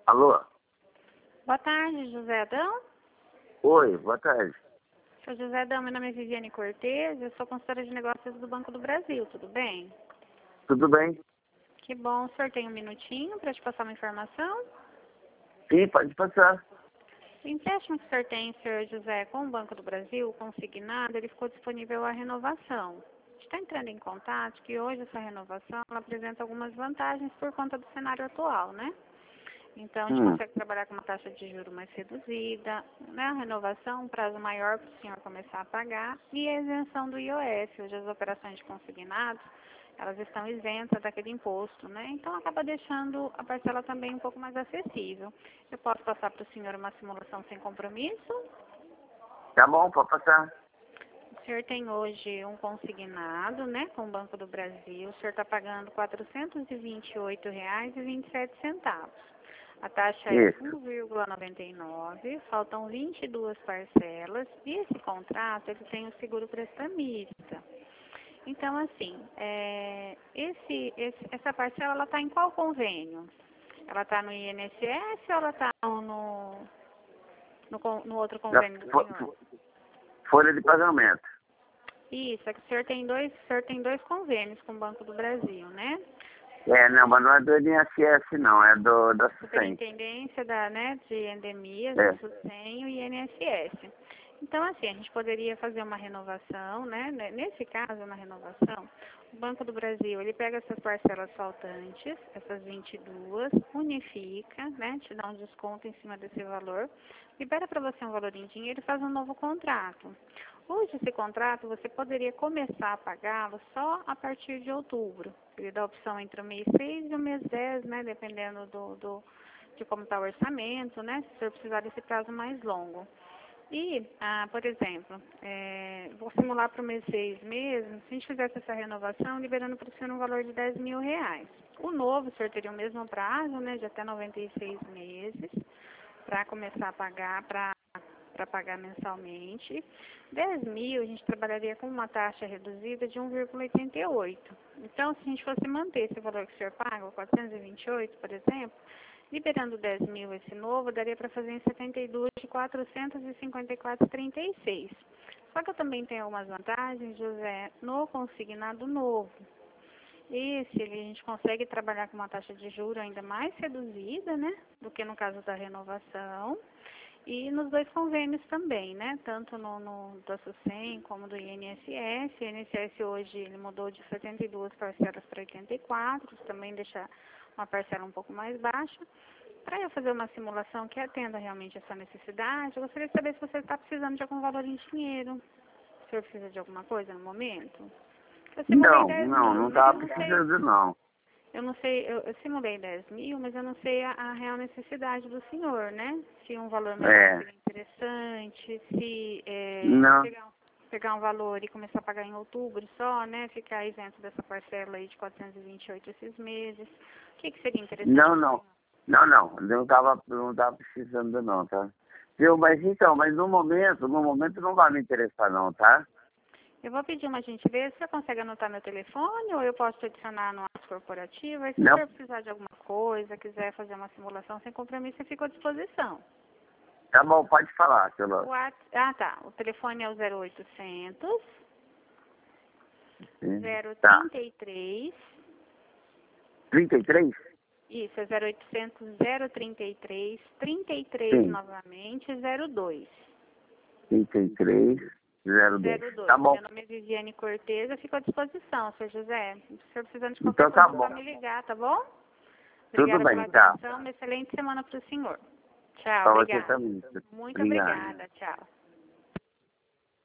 Alô? Boa tarde, José Adão. Oi, boa tarde. Sou José Adão, meu nome é Viviane Cortez, eu sou consultora de negócios do Banco do Brasil, tudo bem? Tudo bem? Que bom, o senhor tem um minutinho para te passar uma informação? Sim, pode passar. O empréstimo que o senhor tem, senhor José, com o Banco do Brasil, consignado, ele ficou disponível à renovação. A gente está entrando em contato que hoje essa renovação ela apresenta algumas vantagens por conta do cenário atual, né? Então, a gente consegue trabalhar com uma taxa de juros mais reduzida, né? A renovação, um prazo maior para o senhor começar a pagar e a isenção do IOF. Hoje as operações de consignados, elas estão isentas daquele imposto, né? Então, acaba deixando a parcela também um pouco mais acessível. Eu posso passar para o senhor uma simulação sem compromisso? Tá bom, pode passar. O senhor tem hoje um consignado, né, com o Banco do Brasil. O senhor está pagando R$ 428,27. A taxa é Isso. 1,99, faltam 22 parcelas e esse contrato ele tem o seguro prestamista. Então, assim, essa parcela ela está em qual convênio? Ela está no INSS ou ela está no outro convênio do senhor? Folha de pagamento. Isso, é que o senhor tem dois convênios com o Banco do Brasil, né? Não, mas não é do INSS não, é da SUSEM. Superintendência de endemias, É. do SUSEM e INSS. Então, assim, a gente poderia fazer uma renovação, né? Nesse caso, na renovação, o Banco do Brasil, ele pega essas parcelas faltantes, essas 22, unifica, né? Te dá um desconto em cima desse valor, libera para você um valor em dinheiro e faz um novo contrato. Hoje, esse contrato, você poderia começar a pagá-lo só a partir de outubro. Ele dá a opção entre o mês 6 e o mês 10, né? Dependendo de como está o orçamento, né? Se o senhor precisar desse prazo mais longo. E, por exemplo, vou simular para o mês 6 mesmo, se a gente fizesse essa renovação, liberando para o senhor um valor de R$ 10.000. O novo, o senhor teria o mesmo prazo, né? De até 96 meses, para começar a pagar, para pagar mensalmente. 10.000 a gente trabalharia com uma taxa reduzida de 1,88. Então, se a gente fosse manter esse valor que o senhor paga, o 428, por exemplo, liberando 10.000 esse novo, daria para fazer em 72 de 454,36. Só que eu também tenho algumas vantagens, José, no consignado novo. Esse, a gente consegue trabalhar com uma taxa de juros ainda mais reduzida, né, do que no caso da renovação. E nos dois convênios também, né? Tanto no da SUSEM como do INSS. O INSS hoje ele mudou de 72 parcelas para 84, isso também deixa uma parcela um pouco mais baixa. Para eu fazer uma simulação que atenda realmente essa necessidade, eu gostaria de saber se você está precisando de algum valor em dinheiro. O senhor precisa de alguma coisa no momento? Eu simulei 10.000, Não estava precisando não. Eu não sei, eu simulei 10.000, mas eu não sei a real necessidade do senhor, né? Se um valor menor seria interessante, se Não. pegar um valor e começar a pagar em outubro só, né? Ficar isento dessa parcela aí de 428 esses meses. O que seria interessante? Não estava precisando não, tá? Viu, mas no momento não vai me interessar não, tá? Eu vou pedir uma gentileza, você consegue anotar meu telefone ou eu posso te adicionar no ato corporativo? Aí se o senhor precisar de alguma coisa, quiser fazer uma simulação sem compromisso, eu fico à disposição. Tá bom, pode falar, senhor. O telefone é o 0800 Tá. 033. 33? Isso, é 0800 033 33 Sim. novamente 02. 33, 02. Tá bom. Meu nome é Viviane Cortez, eu fico à disposição, seu José. Se o senhor precisando de qualquer Então tá coisa, bom. só me ligar, tá bom? Tudo Obrigada bem, pela tá. atenção, uma excelente semana para o senhor. Tchau, Pra você obrigada. também. Muito Obrigado. obrigada, tchau.